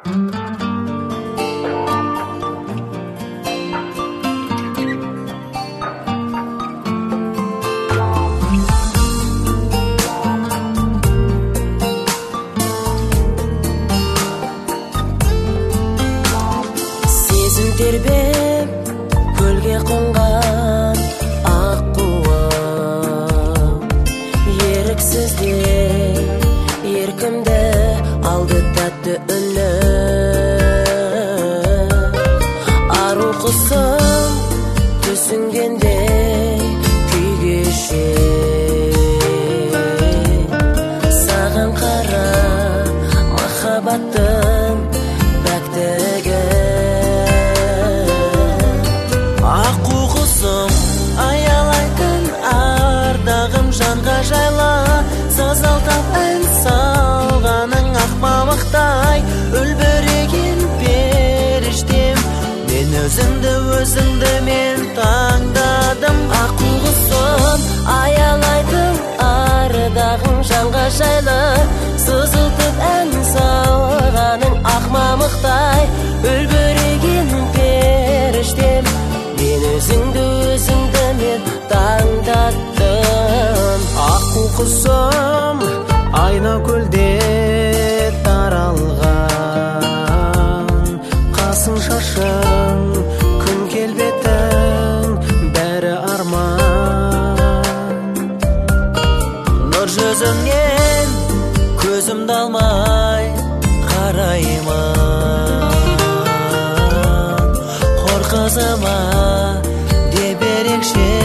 тербеп көлге қонған аққуы еріксізде еркімді алды тәтті үні ару құсым түсінгендей күй кеше саған қара махаббаттың пәктігі аялайтын ардағым жанға жайла сазалтап ән салғаның ақ мамықтай үлбіреген періштем мен өзіңді мен таңдадым аққу құсым аялайтын ардағым жанға жайлы сызылтып ән салғаның ақ мамықтай үлбіреген періштем мен өзіңді мен таңдаттым аққу құсым айна көлде таралған қасың шашың күн келбетің бәрі арман нұр жүзіңнен көзімді алмай қараймын хор қызыма ерекше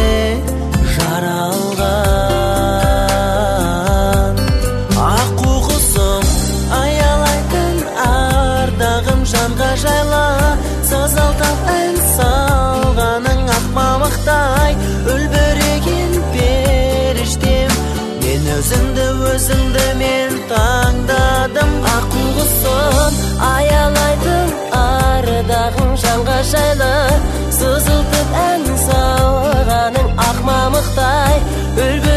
жаралған аққу құсым аялайтын ардағым жанға жайла сазалтап ән салғаның ақ мамықтай үлбіреген періштем мен өзіңді мен таңдадым аққу құсым аялайтын ардағым жанға жайлы сызылтып ән салғаның ақ мамықтай